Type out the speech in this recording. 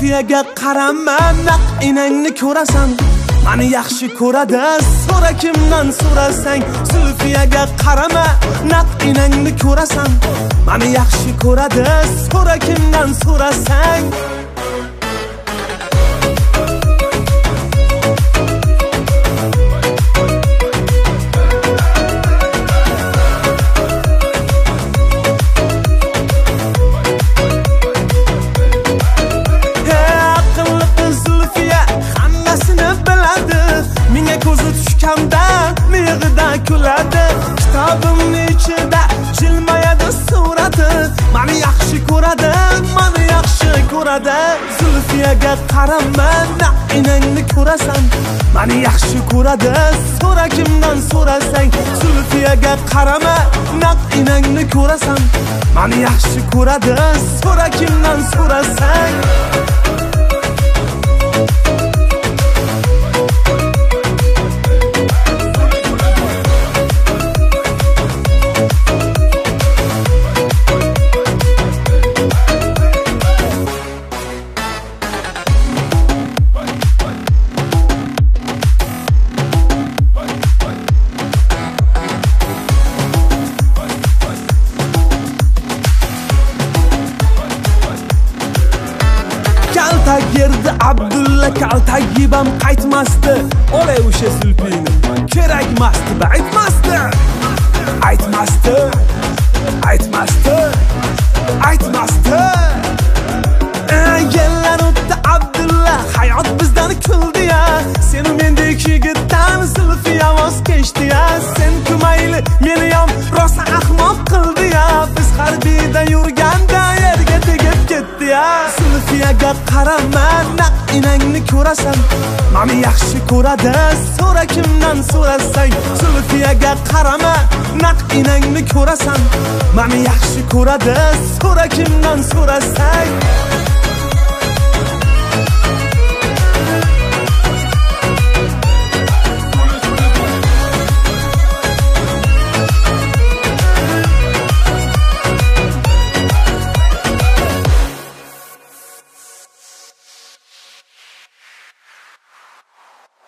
Zulfiyaga qarama, naq enangni ko'rasan. Mani yaxshi ko'radi, so'ra kimdan so'rasang. Zulfiyaga qarama, naq enangni ko'rasan. Mani yaxshi ko'radi, so'ra kimdan so'rasang. Kuladi kitobimni ichida jilmayadi surati. Mani yaxshi ko'radi, mani yaxshi ko'radi. Zulfiyaga qarama, naq enangni ko'rasan. Mani yaxshi ko'radi, so'ra kimdan so'rasang. Zulfiyaga qarama, naq enangni ko'rasan. Mani yaxshi ko'radi, so'ra kimdan so'rasang. Yerdi Abdulla kaltagibam qaytmasdi. Olay o'sha Zulfiyni kerakmasdi, aytmasdi. Aytmasdi. Aytmasdi. Aytmasdi. Yillar o'tdi Abdulla, hayot bizdan kuldi ya. Seni mendek yigitdan Zulfiya voz kechdi ya. Sen kumayli meni ham rosa ahmoq qildi ya. Biz harbiyda yurganda yerga tegib ketdi ya. Zulfiyaga qarama, naq enangni ko'rasan. Mani yaxshi ko'radi, so'ra kimdan so'rasang. Zulfiyaga qarama, naq enangni ko'rasan. Mani yaxshi ko'radi, so'ra kimdan so'rasang.